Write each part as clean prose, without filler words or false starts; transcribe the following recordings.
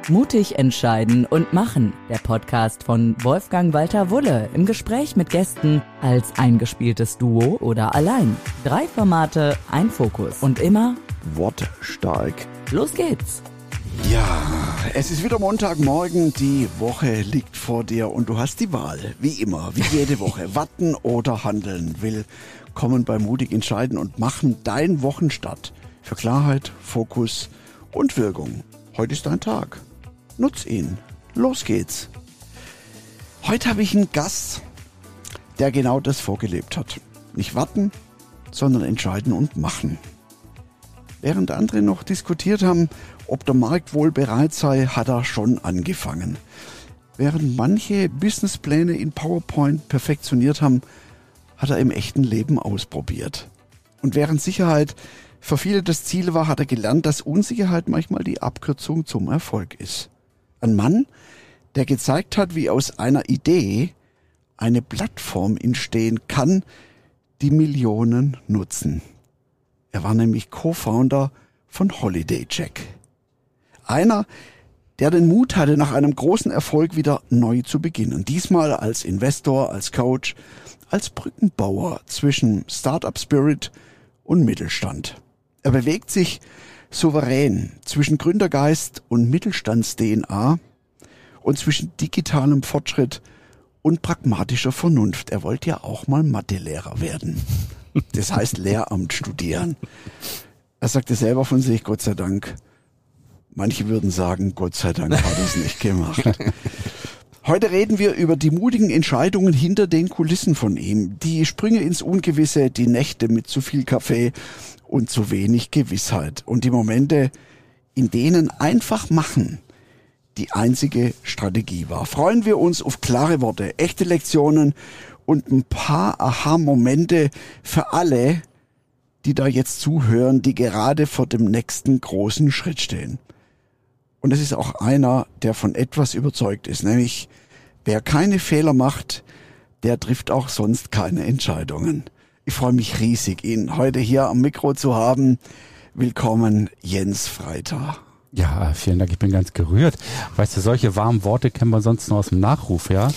Mutig entscheiden und machen. Der Podcast von Wolfgang Walter Wulle im Gespräch mit Gästen als eingespieltes Duo oder allein. 3 Formate, ein Fokus und immer wortstark. Los geht's! Ja, es ist wieder Montagmorgen, die Woche liegt vor dir und du hast die Wahl, wie immer, wie jede Woche, warten oder handeln. Willkommen bei Mutig entscheiden und machen, dein Wochenstart für Klarheit, Fokus und Wirkung. Heute ist dein Tag. Nutz ihn. Los geht's. Heute habe ich einen Gast, der genau das vorgelebt hat. Nicht warten, sondern entscheiden und machen. Während andere noch diskutiert haben, ob der Markt wohl bereit sei, hat er schon angefangen. Während manche Businesspläne in PowerPoint perfektioniert haben, hat er im echten Leben ausprobiert. Und während Sicherheit für viele das Ziel war, hat er gelernt, dass Unsicherheit manchmal die Abkürzung zum Erfolg ist. Ein Mann, der gezeigt hat, wie aus einer Idee eine Plattform entstehen kann, die Millionen nutzen. Er war nämlich Co-Founder von HolidayCheck. Einer, der den Mut hatte, nach einem großen Erfolg wieder neu zu beginnen. Diesmal als Investor, als Coach, als Brückenbauer zwischen Startup-Spirit und Mittelstand. Er bewegt sich souverän zwischen Gründergeist und Mittelstands-DNA und zwischen digitalem Fortschritt und pragmatischer Vernunft. Er wollte ja auch mal Mathelehrer werden. Das heißt Lehramt studieren. Er sagte selber von sich, Gott sei Dank. Manche würden sagen, Gott sei Dank hat er es nicht gemacht. Heute reden wir über die mutigen Entscheidungen hinter den Kulissen von ihm. Die Sprünge ins Ungewisse, die Nächte mit zu viel Kaffee und zu wenig Gewissheit. Und die Momente, in denen einfach machen die einzige Strategie war. Freuen wir uns auf klare Worte, echte Lektionen und ein paar Aha-Momente für alle, die da jetzt zuhören, die gerade vor dem nächsten großen Schritt stehen. Und es ist auch einer, der von etwas überzeugt ist, nämlich wer keine Fehler macht, der trifft auch sonst keine Entscheidungen. Ich freue mich riesig, ihn heute hier am Mikro zu haben. Willkommen, Jens Freitag. Ja, vielen Dank, ich bin ganz gerührt. Weißt du, solche warmen Worte kennen wir sonst nur aus dem Nachruf, ja?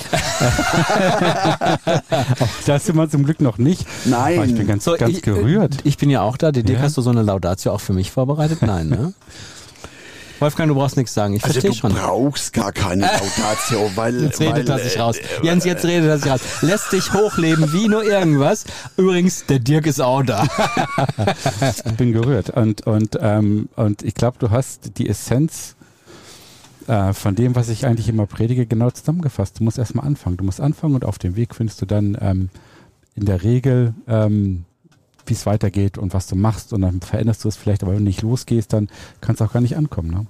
Das sind wir zum Glück noch nicht. Nein. Aber ich bin ganz gerührt. Ich bin ja auch da. Dirk, hast du so eine Laudatio auch für mich vorbereitet? Nein, ne? Wolfgang, du brauchst nichts sagen. Ich verstehe schon. Du brauchst gar keine Laudatio, weil... Jetzt redet er sich raus. Jens, jetzt redet er sich raus. Lässt dich hochleben wie nur irgendwas. Übrigens, der Dirk ist auch da. Ich bin gerührt. Und ich glaube, du hast die Essenz von dem, was ich eigentlich immer predige, genau zusammengefasst. Du musst erstmal anfangen. Du musst anfangen und auf dem Weg findest du dann in der Regel... wie es weitergeht und was du machst und dann veränderst du es vielleicht, aber wenn du nicht losgehst, dann kannst du auch gar nicht ankommen, ne?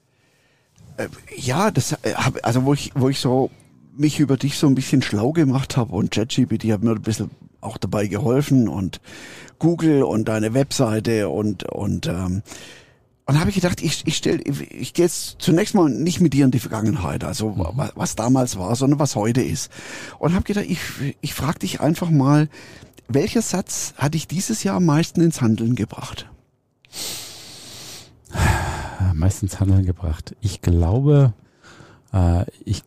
Ja, wo ich so mich über dich so ein bisschen schlau gemacht habe und ChatGPT hat mir ein bisschen auch dabei geholfen und Google und deine Webseite und habe ich gedacht, ich gehe jetzt zunächst mal nicht mit dir in die Vergangenheit, also was damals war, sondern was heute ist. Und habe gedacht, ich frage dich einfach mal, welcher Satz hat dich dieses Jahr am meisten ins Handeln gebracht? Meistens ins Handeln gebracht. Ich glaube in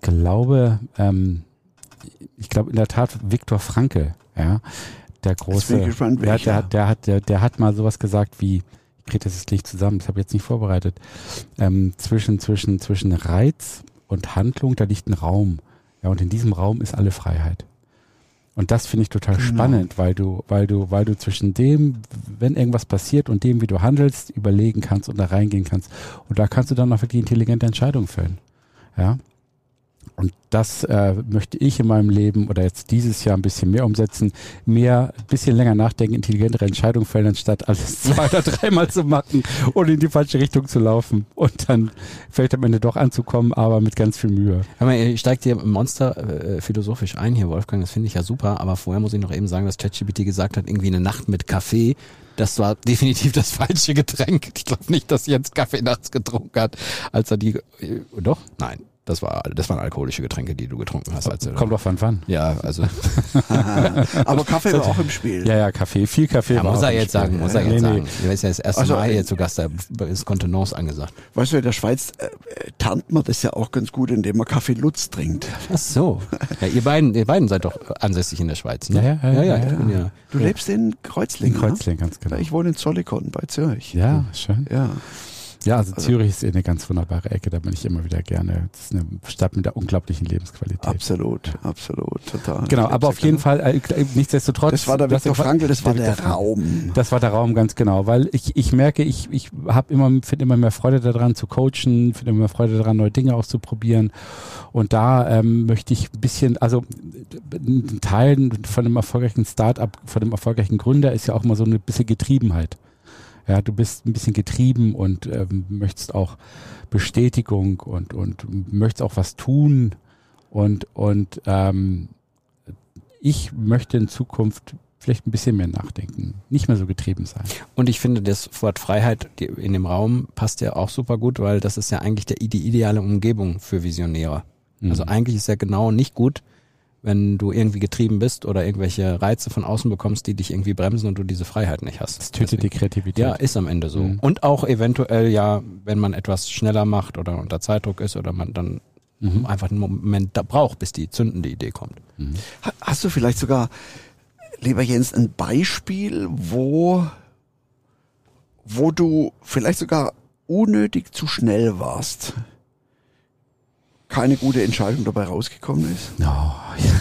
der Tat Viktor Frankl, ja, der große, der hat mal sowas gesagt wie, ich kriege das jetzt nicht zusammen, das habe ich jetzt nicht vorbereitet, zwischen Reiz und Handlung, da liegt ein Raum, ja, und in diesem Raum ist alle Freiheit. Und das finde ich total spannend, weil du zwischen dem, wenn irgendwas passiert und dem, wie du handelst, überlegen kannst und da reingehen kannst. Und da kannst du dann auch wirklich intelligente Entscheidungen fällen. Ja. Und das möchte ich in meinem Leben oder jetzt dieses Jahr ein bisschen mehr umsetzen, ein bisschen länger nachdenken, intelligentere Entscheidungen fällen, anstatt alles 2 oder 3 Mal zu machen und in die falsche Richtung zu laufen und dann vielleicht am Ende doch anzukommen, aber mit ganz viel Mühe. Ich steige dir Monster philosophisch ein hier, Wolfgang, das finde ich ja super, aber vorher muss ich noch eben sagen, dass ChatGPT gesagt hat, irgendwie eine Nacht mit Kaffee, das war definitiv das falsche Getränk. Ich glaube nicht, dass Jens Kaffee nachts getrunken hat, als er doch? Nein. Das waren alkoholische Getränke, die du getrunken hast. Kommt drauf an, wann. Ja, also. Aber Kaffee war auch im Spiel. Ja, Kaffee, viel Kaffee war muss auch er im jetzt Spiel. sagen, muss er jetzt sagen. Du bist ja das erste Also, Mal hier zu Gast, da ist Kontenance angesagt. Weißt du, in der Schweiz tarnt man das ja auch ganz gut, indem man Kaffee Lutz trinkt. Ach so. Ja, ihr beiden seid doch ansässig in der Schweiz, ne? Ja. Du lebst in Kreuzlingen, In Kreuzlingen, ganz genau. Ne? Ich wohne in Zollikon bei Zürich. Ja, schön. Ja. Ja, also Zürich ist eine ganz wunderbare Ecke, da bin ich immer wieder gerne. Das ist eine Stadt mit einer unglaublichen Lebensqualität. Absolut, total. Genau, aber auf jeden Fall, nichtsdestotrotz. Das war der Viktor Frankl, das war der Raum. Das war der Raum, ganz genau, weil ich merke, ich finde immer mehr Freude daran zu coachen, finde immer mehr Freude daran, neue Dinge auszuprobieren. Und da möchte ich ein bisschen, also ein Teil von einem erfolgreichen Start-up, von dem erfolgreichen Gründer ist ja auch immer so eine bisschen Getriebenheit. Ja, du bist ein bisschen getrieben und möchtest auch Bestätigung und möchtest auch was tun und ich möchte in Zukunft vielleicht ein bisschen mehr nachdenken, nicht mehr so getrieben sein. Und ich finde, das Wort Freiheit in dem Raum passt ja auch super gut, weil das ist ja eigentlich die ideale Umgebung für Visionäre. Also eigentlich ist ja genau nicht gut, wenn du irgendwie getrieben bist oder irgendwelche Reize von außen bekommst, die dich irgendwie bremsen und du diese Freiheit nicht hast. Das tötet die Kreativität. Ja, ist am Ende so. Und auch eventuell ja, wenn man etwas schneller macht oder unter Zeitdruck ist oder man dann einfach einen Moment da braucht, bis die zündende Idee kommt. Hast du vielleicht sogar, lieber Jens, ein Beispiel, wo du vielleicht sogar unnötig zu schnell warst? Keine gute Entscheidung dabei rausgekommen ist? No.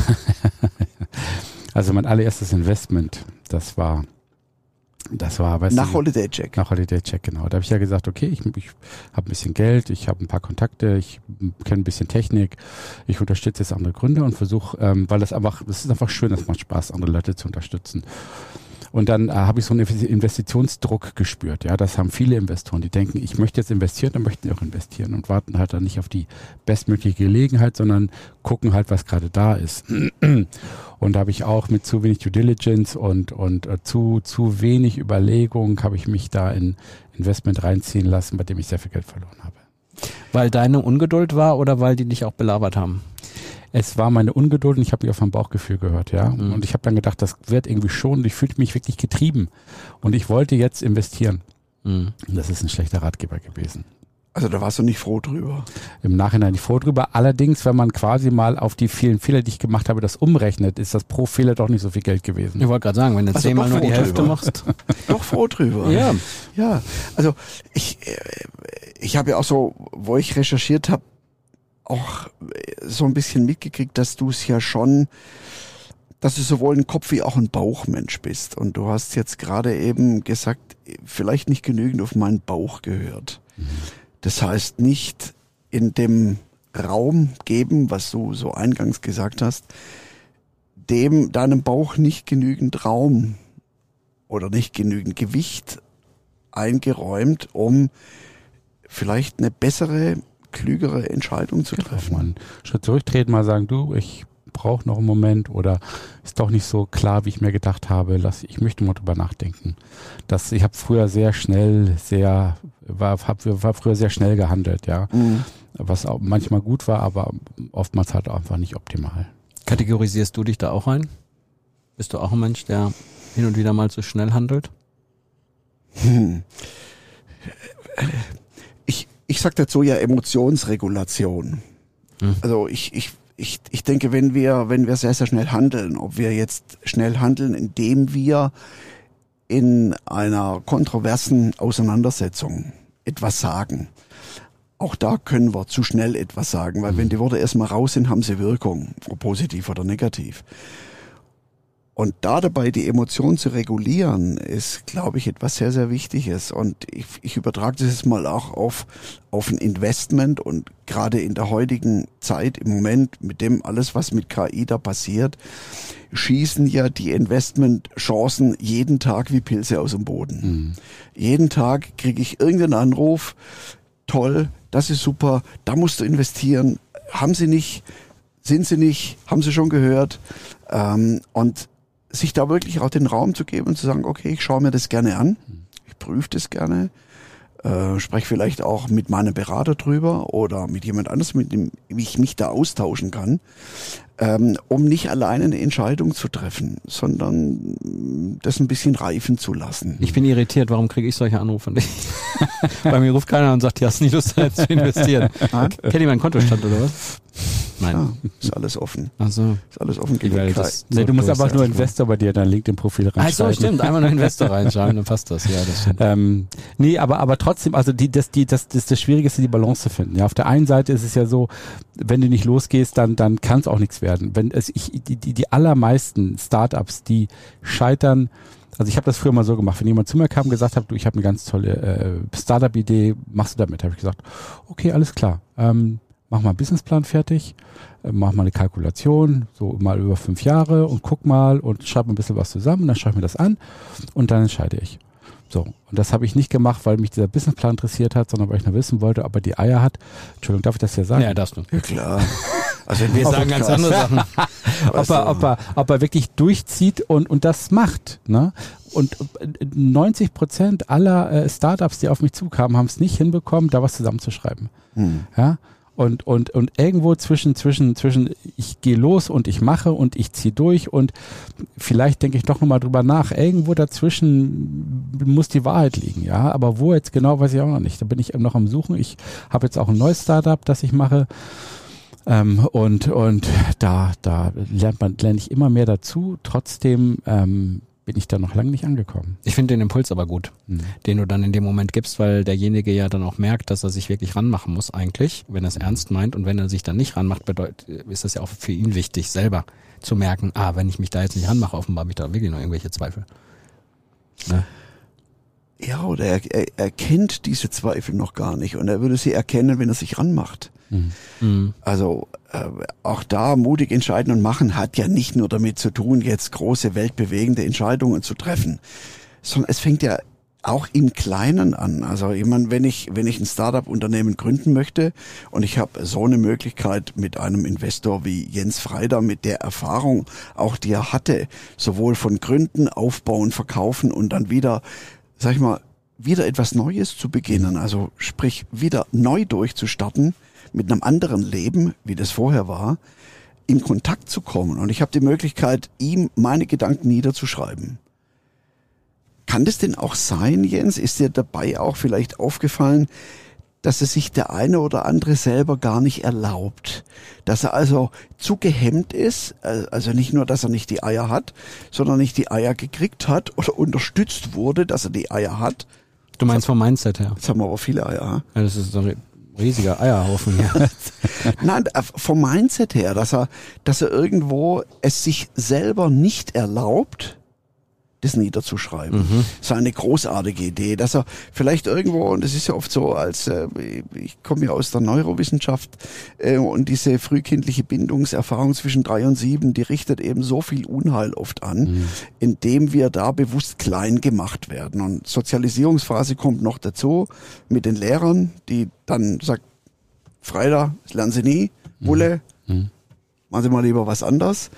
Also mein allererstes Investment, das war weißt nach du, Holiday Check. Nach Holiday Check, genau. Da habe ich ja gesagt, okay, ich habe ein bisschen Geld, ich habe ein paar Kontakte, ich kenne ein bisschen Technik, ich unterstütze jetzt andere Gründer und versuche, weil das ist einfach schön, das macht Spaß, andere Leute zu unterstützen. Und dann habe ich so einen Investitionsdruck gespürt. Ja, das haben viele Investoren, die denken, ich möchte jetzt investieren, dann möchten sie auch investieren und warten halt dann nicht auf die bestmögliche Gelegenheit, sondern gucken halt, was gerade da ist. Und da habe ich auch mit zu wenig Due Diligence und zu wenig Überlegung habe ich mich da in Investment reinziehen lassen, bei dem ich sehr viel Geld verloren habe. Weil deine Ungeduld war oder weil die dich auch belabert haben? Es war meine Ungeduld und ich habe mich auf mein Bauchgefühl gehört, ja. Und ich habe dann gedacht, das wird irgendwie schon, ich fühlte mich wirklich getrieben. Und ich wollte jetzt investieren. Und das ist ein schlechter Ratgeber gewesen. Also da warst du nicht froh drüber? Im Nachhinein nicht froh drüber. Allerdings, wenn man quasi mal auf die vielen Fehler, die ich gemacht habe, das umrechnet, ist das pro Fehler doch nicht so viel Geld gewesen. Ich wollte gerade sagen, wenn du 10-mal nur die Hälfte machst. Doch froh drüber. Ja. Ja, also ich habe ja auch so, wo ich recherchiert habe, auch so ein bisschen mitgekriegt, dass du sowohl ein Kopf- wie auch ein Bauchmensch bist. Und du hast jetzt gerade eben gesagt, vielleicht nicht genügend auf meinen Bauch gehört. Das heißt, nicht in dem Raum geben, was du so eingangs gesagt hast, deinem Bauch nicht genügend Raum oder nicht genügend Gewicht eingeräumt, um vielleicht eine bessere, klügere Entscheidung zu treffen. Mal einen Schritt zurücktreten, mal sagen, du, ich brauche noch einen Moment oder ist doch nicht so klar, wie ich mir gedacht habe. Ich möchte mal drüber nachdenken. Ich habe früher sehr schnell gehandelt, ja. Was auch manchmal gut war, aber oftmals halt auch einfach nicht optimal. Kategorisierst du dich da auch ein? Bist du auch ein Mensch, der hin und wieder mal zu schnell handelt? Ich sag dazu ja Emotionsregulation. Also ich denke, wenn wir sehr, sehr schnell handeln, ob wir jetzt schnell handeln, indem wir in einer kontroversen Auseinandersetzung etwas sagen, auch da können wir zu schnell etwas sagen, weil wenn die Worte erstmal raus sind, haben sie Wirkung, ob positiv oder negativ. Und da dabei die Emotionen zu regulieren, ist, glaube ich, etwas sehr, sehr Wichtiges. Und ich übertrage das jetzt mal auch auf ein Investment. Und gerade in der heutigen Zeit, im Moment, mit dem alles, was mit KI da passiert, schießen ja die Investmentchancen jeden Tag wie Pilze aus dem Boden. Jeden Tag kriege ich irgendeinen Anruf, toll, das ist super, da musst du investieren. Haben Sie nicht, sind Sie nicht, haben Sie schon gehört. Und sich da wirklich auch den Raum zu geben und zu sagen, okay, ich schaue mir das gerne an, ich prüfe das gerne, Spreche vielleicht auch mit meinem Berater drüber oder mit jemand anderes, mit dem ich mich da austauschen kann, um nicht alleine eine Entscheidung zu treffen, sondern das ein bisschen reifen zu lassen. Ich bin irritiert, warum kriege ich solche Anrufe nicht? Bei mir ruft keiner und sagt, ja, hast nicht Lust, da zu investieren. Kennt ihr meinen Kontostand oder was? Nein. Ja, ist alles offen. Ach so. Ist alles offen. Nee, du musst einfach nur Investor bei dir in dein LinkedIn-Profil reinschreiben. Ach so, stimmt. Einmal nur Investor reinschreiben, dann passt das. Ja, das stimmt. Nee, aber trotzdem, also das Schwierige ist, die Balance zu finden. Ja, auf der einen Seite ist es ja so, wenn du nicht losgehst, dann kann es auch nichts werden. Wenn die allermeisten Startups, die scheitern. Also ich habe das früher mal so gemacht, wenn jemand zu mir kam und gesagt hat, du, ich habe eine ganz tolle Startup-Idee, machst du damit? Habe ich gesagt, okay, alles klar. Mach mal einen Businessplan fertig, mach mal eine Kalkulation, so mal über 5 Jahre und guck mal und schreib ein bisschen was zusammen, dann schau ich mir das an und dann entscheide ich. So, und das habe ich nicht gemacht, weil mich dieser Businessplan interessiert hat, sondern weil ich nur wissen wollte, ob er die Eier hat. Entschuldigung, darf ich das ja sagen? Ja, darfst du. Ja, klar. Also wir sagen ganz andere Sachen. ob er wirklich durchzieht und das macht. Ne? Und 90% aller Startups, die auf mich zukamen, haben es nicht hinbekommen, da was zusammenzuschreiben. Ja? Und irgendwo zwischen ich gehe los und ich mache und ich ziehe durch und vielleicht denke ich doch nochmal drüber nach. Irgendwo dazwischen muss die Wahrheit liegen, ja. Aber wo jetzt genau, weiß ich auch noch nicht. Da bin ich eben noch am Suchen. Ich habe jetzt auch ein neues Startup, das ich mache. Und da lerne ich immer mehr dazu. Trotzdem bin ich da noch lange nicht angekommen. Ich finde den Impuls aber gut, den du dann in dem Moment gibst, weil derjenige ja dann auch merkt, dass er sich wirklich ranmachen muss eigentlich, wenn er es ernst meint. Und wenn er sich dann nicht ranmacht, ist das ja auch für ihn wichtig, selber zu merken, wenn ich mich da jetzt nicht ranmache, offenbar habe ich da wirklich noch irgendwelche Zweifel. Ne? Ja, oder er kennt diese Zweifel noch gar nicht und er würde sie erkennen, wenn er sich ranmacht. Also auch da mutig entscheiden und machen hat ja nicht nur damit zu tun, jetzt große weltbewegende Entscheidungen zu treffen, sondern es fängt ja auch im Kleinen an. Also ich meine, wenn ich ein Startup-Unternehmen gründen möchte und ich habe so eine Möglichkeit mit einem Investor wie Jens Freider, mit der Erfahrung auch, die er hatte, sowohl von Gründen, Aufbauen, Verkaufen und dann wieder, sag ich mal, wieder etwas Neues zu beginnen, also sprich wieder neu durchzustarten, mit einem anderen Leben, wie das vorher war, in Kontakt zu kommen. Und ich habe die Möglichkeit, ihm meine Gedanken niederzuschreiben. Kann das denn auch sein, Jens? Ist dir dabei auch vielleicht aufgefallen, dass es sich der eine oder andere selber gar nicht erlaubt? Dass er also zu gehemmt ist, also nicht nur, dass er nicht die Eier hat, sondern nicht die Eier gekriegt hat oder unterstützt wurde, dass er die Eier hat. Du meinst vom Mindset her? Jetzt haben wir aber viele Eier. Ja, das ist so ein riesiger Eierhaufen hier. Nein, vom Mindset her, dass er irgendwo es sich selber nicht erlaubt, das niederzuschreiben. Das ist eine großartige Idee, dass er vielleicht irgendwo, und es ist ja oft so, als ich komme ja aus der Neurowissenschaft und diese frühkindliche Bindungserfahrung zwischen 3 und 7, die richtet eben so viel Unheil oft an, indem wir da bewusst klein gemacht werden. Und Sozialisierungsphase kommt noch dazu mit den Lehrern, die dann sagt, Freitag, das lernen Sie nie, Bulle, machen Sie mal lieber was anderes.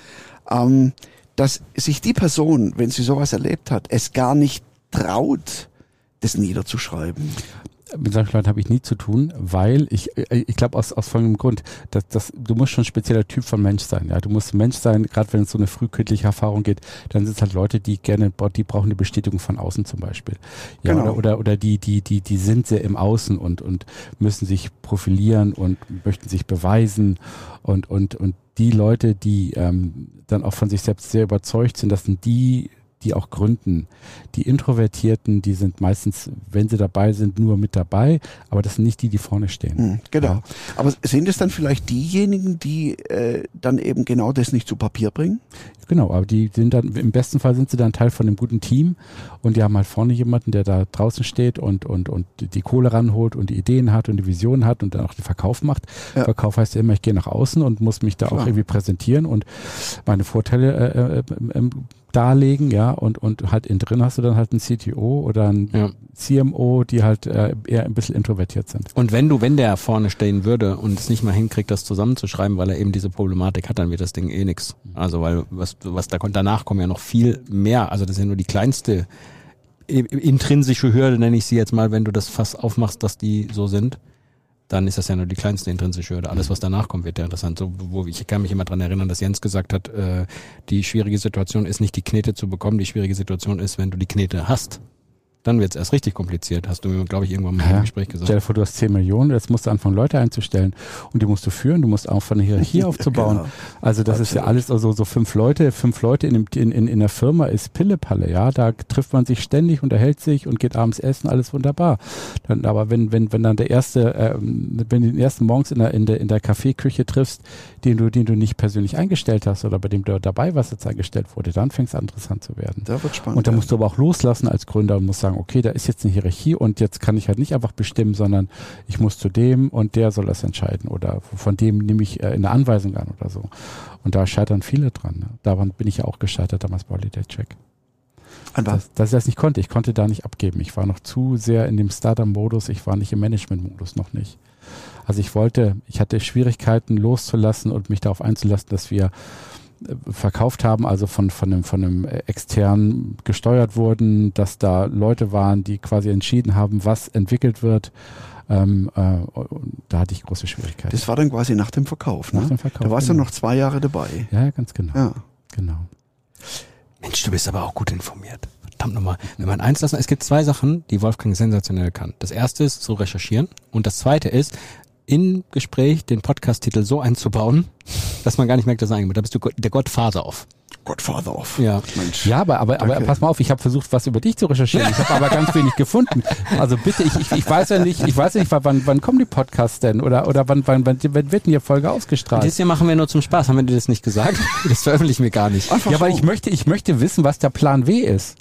Dass sich die Person, wenn sie sowas erlebt hat, es gar nicht traut, das niederzuschreiben. Mit solchen Leuten habe ich nie zu tun, weil ich glaube aus folgendem Grund, dass du musst schon ein spezieller Typ von Mensch sein. Ja, du musst ein Mensch sein, gerade wenn es so eine frühkindliche Erfahrung geht, dann sind es halt Leute, die brauchen eine Bestätigung von außen zum Beispiel. Ja, genau. oder die sind sehr im Außen und müssen sich profilieren und möchten sich beweisen und die Leute, die dann auch von sich selbst sehr überzeugt sind, das sind die auch gründen. Die Introvertierten, die sind meistens, wenn sie dabei sind, nur mit dabei, aber das sind nicht die vorne stehen. Genau. Ja. Aber sind es dann vielleicht diejenigen, die dann eben genau das nicht zu Papier bringen? Genau, aber die sind dann, im besten Fall sind sie dann Teil von einem guten Team und die haben halt vorne jemanden, der da draußen steht und die Kohle ranholt und die Ideen hat und die Vision hat und dann auch den Verkauf macht. Ja. Verkauf heißt ja immer, ich gehe nach außen und muss mich da auch irgendwie präsentieren und meine Vorteile darlegen, ja, und halt innen drin hast du dann halt einen CTO oder einen CMO, die halt eher ein bisschen introvertiert sind. Und wenn der vorne stehen würde und es nicht mal hinkriegt, das zusammenzuschreiben, weil er eben diese Problematik hat, dann wird das Ding eh nix. Also weil was da kommt, danach kommen ja noch viel mehr, also das ist ja nur die kleinste intrinsische Hürde, nenne ich sie jetzt mal, wenn du das Fass aufmachst, dass die so sind, dann ist das ja nur die kleinste intrinsische Hürde. Alles, was danach kommt, wird ja interessant. So, ich kann mich immer dran erinnern, dass Jens gesagt hat, die schwierige Situation ist nicht, die Knete zu bekommen, die schwierige Situation ist, wenn du die Knete hast. Dann wird es erst richtig kompliziert, hast du mir, glaube ich, irgendwann mal im Gespräch gesagt. Stell dir vor, du hast 10 Millionen, jetzt musst du anfangen, Leute einzustellen und die musst du führen, du musst auch von der Hierarchie aufzubauen. Genau. Also das ist ja alles, also so 5 Leute in der Firma ist Pillepalle, ja, da trifft man sich ständig, unterhält sich und geht abends essen, alles wunderbar. Dann, aber wenn dann der erste, wenn du den ersten morgens in der Kaffeeküche triffst, den du nicht persönlich eingestellt hast oder bei dem du dabei warst, jetzt eingestellt wurde, dann fängt es an, interessant zu werden. Da wird spannend. Und da musst du aber auch loslassen als Gründer und musst sagen, okay, da ist jetzt eine Hierarchie und jetzt kann ich halt nicht einfach bestimmen, sondern ich muss zu dem und der soll das entscheiden oder von dem nehme ich eine Anweisung an oder so. Und da scheitern viele dran. Ne? Daran bin ich ja auch gescheitert damals bei Holiday Check. An was? Dass ich das nicht konnte. Ich konnte da nicht abgeben. Ich war noch zu sehr in dem Startup-Modus. Ich war nicht im Management-Modus, noch nicht. Also ich hatte Schwierigkeiten loszulassen und mich darauf einzulassen, dass wir verkauft haben, also von einem extern gesteuert wurden, dass da Leute waren, die quasi entschieden haben, was entwickelt wird. Da hatte ich große Schwierigkeiten. Das war dann quasi nach dem Verkauf, ne? Nach dem Verkauf, da warst du noch 2 Jahre dabei. Ja, ganz genau. Ja. Genau. Mensch, du bist aber auch gut informiert. Verdammt nochmal. Wenn man eins lassen, es gibt 2 Sachen, die Wolfgang sensationell kann. Das erste ist so recherchieren und das zweite ist, im Gespräch den Podcast-Titel so einzubauen, dass man gar nicht merkt, dass er eingebaut. Da bist du der Godfather of. Godfather of. Ja. Mensch. Ja, aber pass mal auf, ich habe versucht, was über dich zu recherchieren. Ich habe aber ganz wenig gefunden. Also bitte, ich weiß ja nicht, wann kommen die Podcasts denn? Oder wann wird denn die Folge ausgestrahlt? Das hier machen wir nur zum Spaß. Haben wir dir das nicht gesagt? Das veröffentlichen wir gar nicht. Einfach Ja, weil so. ich möchte wissen, was der Plan W ist.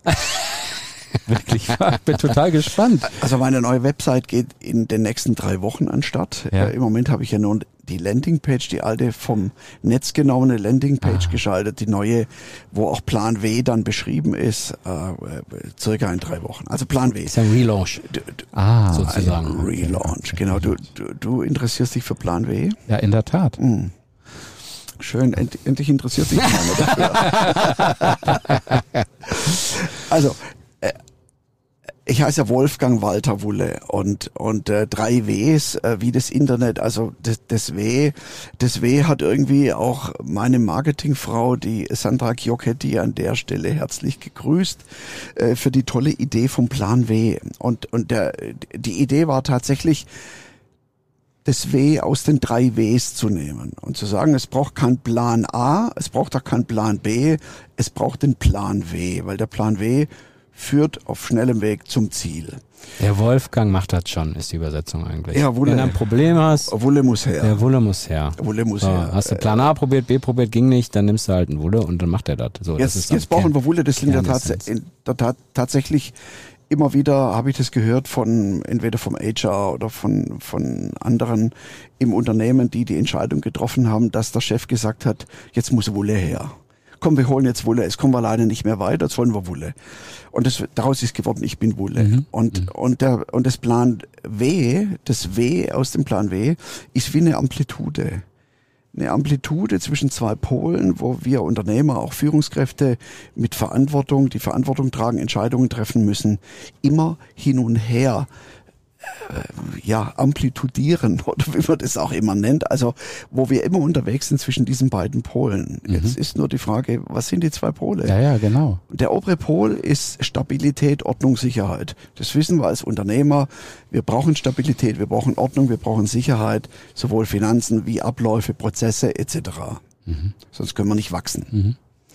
Wirklich, ich bin total gespannt. Also meine neue Website geht in den nächsten 3 Wochen an Start. Ja. Im Moment habe ich ja nur die Landingpage, die alte vom Netz genommene Landingpage geschaltet, die neue, wo auch Plan W dann beschrieben ist, circa in 3 Wochen. Also Plan W. Das ist ein Relaunch. Sozusagen. Ein Relaunch, genau. Du interessierst dich für Plan W? Ja, in der Tat. Schön, endlich interessiert sich einer dafür. Also, ich heiße ja Wolfgang Walter Wulle und 3 Ws wie das Internet, also das W hat irgendwie auch meine Marketingfrau, die Sandra Chiocchetti, an der Stelle herzlich gegrüßt für die tolle Idee vom Plan W. Und die Idee war tatsächlich, das W aus den 3 Ws zu nehmen und zu sagen, es braucht keinen Plan A, es braucht auch keinen Plan B, es braucht den Plan W, weil der Plan W führt auf schnellem Weg zum Ziel. Der Wolfgang macht das schon, ist die Übersetzung eigentlich. Ja, Wulle. Wenn du ein Problem hast, Wulle muss her. der Wulle muss her. Wulle muss So, her. hast du Plan A probiert, B probiert, ging nicht, dann nimmst du halt einen Wulle und dann macht er das. So, das ist Jetzt brauchen wir Wulle, das sind tatsächlich immer wieder, habe ich das gehört entweder vom HR oder von anderen im Unternehmen, die Entscheidung getroffen haben, dass der Chef gesagt hat, jetzt muss Wulle her. Komm, wir holen jetzt Wulle, es kommen wir alleine nicht mehr weiter, jetzt wollen wir Wulle. Und daraus ist geworden, ich bin Wulle. Und das Plan W, das W aus dem Plan W, ist wie eine Amplitude. Eine Amplitude zwischen 2 Polen, wo wir Unternehmer, auch Führungskräfte mit Verantwortung, die Verantwortung tragen, Entscheidungen treffen müssen, immer hin und her amplitudieren oder wie man das auch immer nennt, also wo wir immer unterwegs sind zwischen diesen beiden Polen. Jetzt ist nur die Frage, was sind die 2 Pole? Ja, genau. Der obere Pol ist Stabilität, Ordnung, Sicherheit. Das wissen wir als Unternehmer. Wir brauchen Stabilität, wir brauchen Ordnung, wir brauchen Sicherheit, sowohl Finanzen wie Abläufe, Prozesse etc. Sonst können wir nicht wachsen.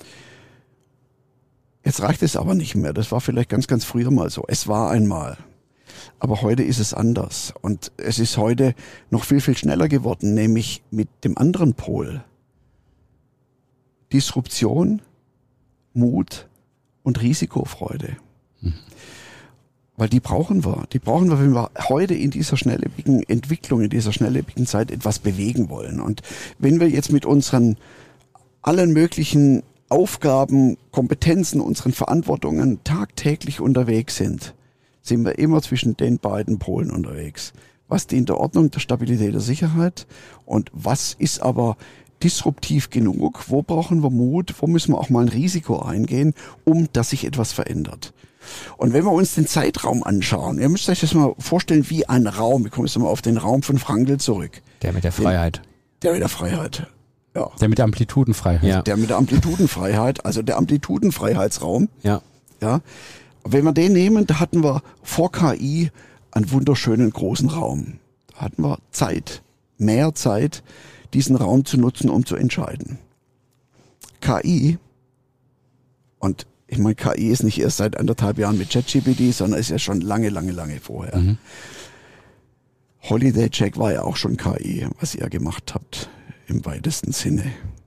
Jetzt reicht es aber nicht mehr. Das war vielleicht ganz, ganz früher mal so. Es war einmal. Aber heute ist es anders. Und es ist heute noch viel, viel schneller geworden, nämlich mit dem anderen Pol. Disruption, Mut und Risikofreude. Weil die brauchen wir. Die brauchen wir, wenn wir heute in dieser schnelllebigen Entwicklung, in dieser schnelllebigen Zeit etwas bewegen wollen. Und wenn wir jetzt mit unseren allen möglichen Aufgaben, Kompetenzen, unseren Verantwortungen tagtäglich unterwegs sind wir immer zwischen den beiden Polen unterwegs. Was dient der Ordnung, der Stabilität, der Sicherheit und was ist aber disruptiv genug? Wo brauchen wir Mut? Wo müssen wir auch mal ein Risiko eingehen, dass sich etwas verändert? Und wenn wir uns den Zeitraum anschauen, ihr müsst euch das mal vorstellen wie ein Raum. Wir kommen jetzt mal auf den Raum von Frankl zurück. Der mit der Freiheit. Der mit der Freiheit. Ja. Der mit der Amplitudenfreiheit. Ja. Der mit der Amplitudenfreiheit, also der Amplitudenfreiheitsraum. Ja. Ja. Wenn wir den nehmen, da hatten wir vor KI einen wunderschönen großen Raum. Da hatten wir Zeit, mehr Zeit, diesen Raum zu nutzen, um zu entscheiden. KI, und ich meine, KI ist nicht erst seit 1,5 Jahren mit ChatGPT, sondern ist ja schon lange vorher. Mhm. Holiday Check war ja auch schon KI, was ihr gemacht habt, im weitesten Sinne.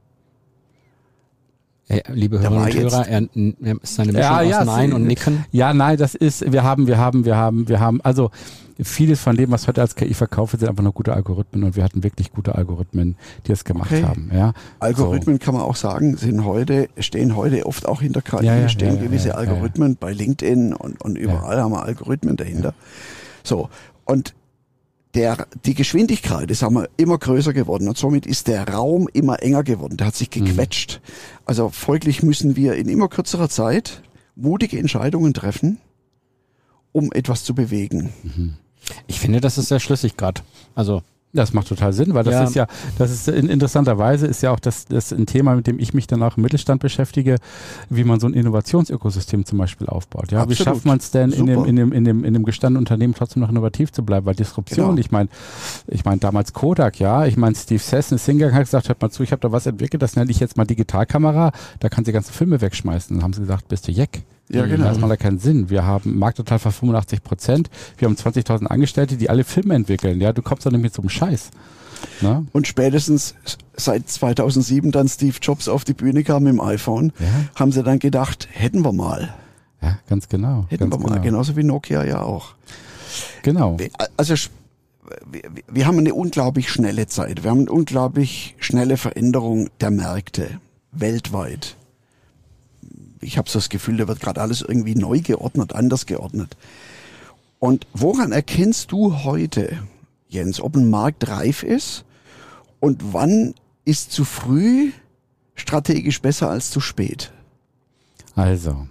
Liebe Hörerinnen und Hörer, er ist seine Mischung aus Nein und Nicken. Ja, nein, das ist, wir haben, also vieles von dem, was heute als KI verkauft wird, sind einfach nur gute Algorithmen und wir hatten wirklich gute Algorithmen, die es gemacht haben. Ja. Algorithmen kann man auch sagen, stehen heute oft auch hinter KI, stehen gewisse Algorithmen bei LinkedIn und überall haben wir Algorithmen dahinter. So, und die Geschwindigkeit ist immer größer geworden und somit ist der Raum immer enger geworden. Der hat sich gequetscht. Also folglich müssen wir in immer kürzerer Zeit mutige Entscheidungen treffen, um etwas zu bewegen. Ich finde, das ist sehr schlüssig gerade. Also das macht total Sinn, weil das ist interessanterweise ist ja auch das ein Thema, mit dem ich mich dann auch im Mittelstand beschäftige, wie man so ein Innovationsökosystem zum Beispiel aufbaut. Ja, absolut. Wie schafft man es denn in dem gestandenen Unternehmen trotzdem noch innovativ zu bleiben? Weil Disruption, ich meine damals Kodak, ich meine Steve Sesson ist hingegangen, hat gesagt, hört mal zu, ich habe da was entwickelt, das nenne ich jetzt mal Digitalkamera, da kann sie ganze Filme wegschmeißen. Dann haben sie gesagt, bist du Jeck. Ja, genau. Das macht da keinen Sinn. Wir haben Marktanteil von 85%. Wir haben 20.000 Angestellte, die alle Filme entwickeln. Ja, du kommst doch nicht mit so einem Scheiß. Na? Und spätestens seit 2007 dann Steve Jobs auf die Bühne kam mit dem iPhone, haben sie dann gedacht, hätten wir mal. Ja, ganz genau. Hätten wir mal. Genauso wie Nokia ja auch. Genau. Also wir haben eine unglaublich schnelle Zeit. Wir haben eine unglaublich schnelle Veränderung der Märkte weltweit. Ich habe so das Gefühl, da wird gerade alles irgendwie neu geordnet, anders geordnet. Und woran erkennst du heute, Jens, ob ein Markt reif ist und wann ist zu früh strategisch besser als zu spät? Also,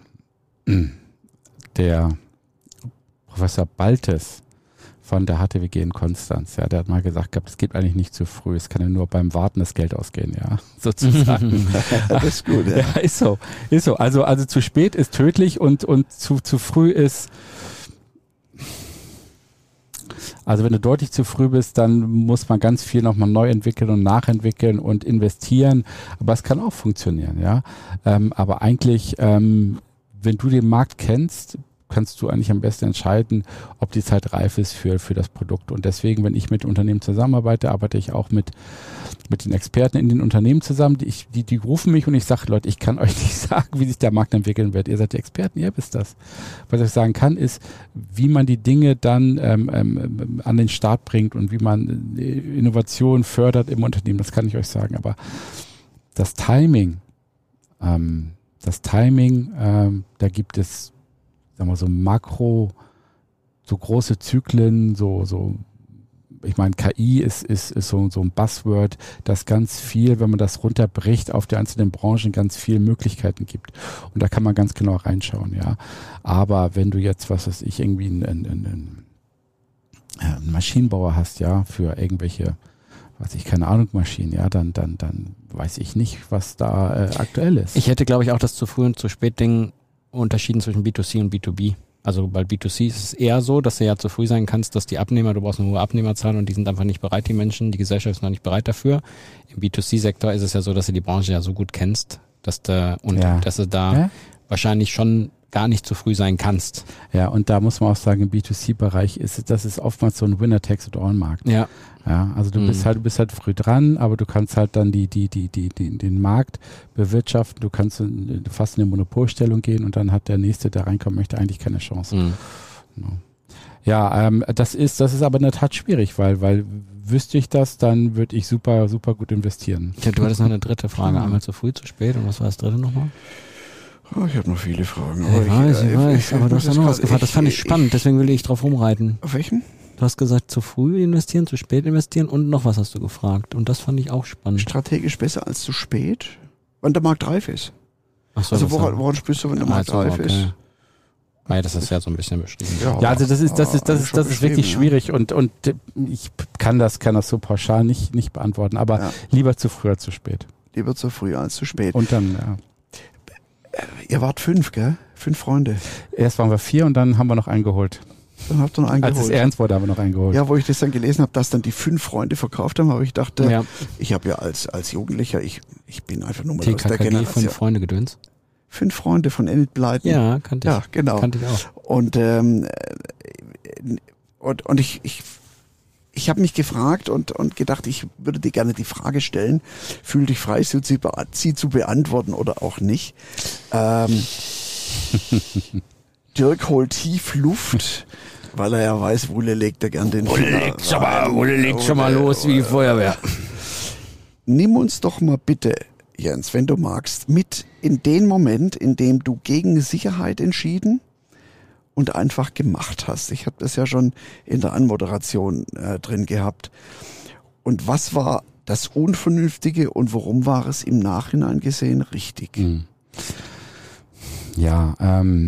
der Professor Baltes von der HTWG in Konstanz, der hat mal gesagt, es geht eigentlich nicht zu früh, es kann ja nur beim Warten das Geld ausgehen, sozusagen. Das ist gut, ja. Ja, ist so. Also zu spät ist tödlich und zu früh ist, also wenn du deutlich zu früh bist, dann muss man ganz viel nochmal neu entwickeln und nachentwickeln und investieren, aber es kann auch funktionieren, aber eigentlich, wenn du den Markt kennst, kannst du eigentlich am besten entscheiden, ob die Zeit reif ist für das Produkt. Und deswegen, wenn ich mit Unternehmen zusammenarbeite, arbeite ich auch mit den Experten in den Unternehmen zusammen. Die rufen mich und ich sage, Leute, ich kann euch nicht sagen, wie sich der Markt entwickeln wird. Ihr seid die Experten, ihr wisst das. Was ich sagen kann, ist, wie man die Dinge dann an den Start bringt und wie man Innovation fördert im Unternehmen. Das kann ich euch sagen. Aber das Timing, da gibt es, sagen wir so Makro, so große Zyklen, ich meine, KI ist so ein Buzzword, das ganz viel, wenn man das runterbricht, auf die einzelnen Branchen ganz viele Möglichkeiten gibt. Und da kann man ganz genau reinschauen, Aber wenn du jetzt, was weiß ich, irgendwie einen Maschinenbauer hast, für irgendwelche, keine Ahnung, Maschinen, dann weiß ich nicht, was da aktuell ist. Ich hätte, glaube ich, auch das zu früh und zu spät Ding unterschieden zwischen B2C und B2B. Also bei B2C ist es eher so, dass du ja zu früh sein kannst, dass du brauchst eine hohe Abnehmerzahl und die sind einfach nicht bereit, die Menschen, die Gesellschaft ist noch nicht bereit dafür. Im B2C-Sektor ist es ja so, dass du die Branche ja so gut kennst, dass du da wahrscheinlich schon gar nicht zu früh sein kannst. Ja, und da muss man auch sagen, im B2C-Bereich das ist oftmals so ein Winner-Takes-it-all-Markt. Ja, also du bist halt früh dran, aber du kannst halt dann den Markt bewirtschaften, du kannst fast in eine Monopolstellung gehen und dann hat der Nächste, der reinkommen möchte, eigentlich keine Chance. Genau. Ja, das ist aber in der Tat schwierig, weil wüsste ich das, dann würde ich super, super gut investieren. Ja, du hattest noch eine dritte Frage, einmal zu früh, zu spät und was war das dritte nochmal? Oh, ich habe noch viele Fragen. Ich weiß, aber du hast ja noch was gefragt. Das fand ich spannend, deswegen will ich drauf rumreiten. Auf welchen? Du hast gesagt, zu früh investieren, zu spät investieren und noch was hast du gefragt. Und das fand ich auch spannend. Strategisch besser als zu spät, wenn der Markt reif ist. Ach so, also woran spürst du, wenn der Markt reif ist? Ja, das ist ja so ein bisschen beschrieben. Ja, also das ist wirklich schwierig und ich kann das so pauschal nicht beantworten, aber lieber zu früh als zu spät. Lieber zu früh als zu spät. Und dann, Ihr wart 5, gell? 5 Freunde. Erst waren wir 4 und dann haben wir noch einen geholt. Dann habt ihr noch einen geholt. Als es ernst wurde, haben wir noch einen geholt. Ja, wo ich das dann gelesen habe, dass dann die 5 Freunde verkauft haben, aber ich dachte, ich habe ja als Jugendlicher, ich bin einfach nur mal aus der Generation. 5 Freunde gedöns? 5 Freunde von Enid Blyton. Ja, kannte ich. Ja, genau. Kannte ich auch. Und ich habe mich gefragt und gedacht, ich würde dir gerne die Frage stellen, fühl dich frei, sie zu beantworten oder auch nicht. Dirk holt tief Luft, weil er ja weiß, Wulle legt er gern den Finger. Wulle legt schon mal los wie die Feuerwehr. Nimm uns doch mal bitte, Jens, wenn du magst, mit in den Moment, in dem du gegen Sicherheit entschieden und einfach gemacht hast. Ich habe das ja schon in der Anmoderation drin gehabt. Und was war das Unvernünftige und warum war es im Nachhinein gesehen richtig? Ja,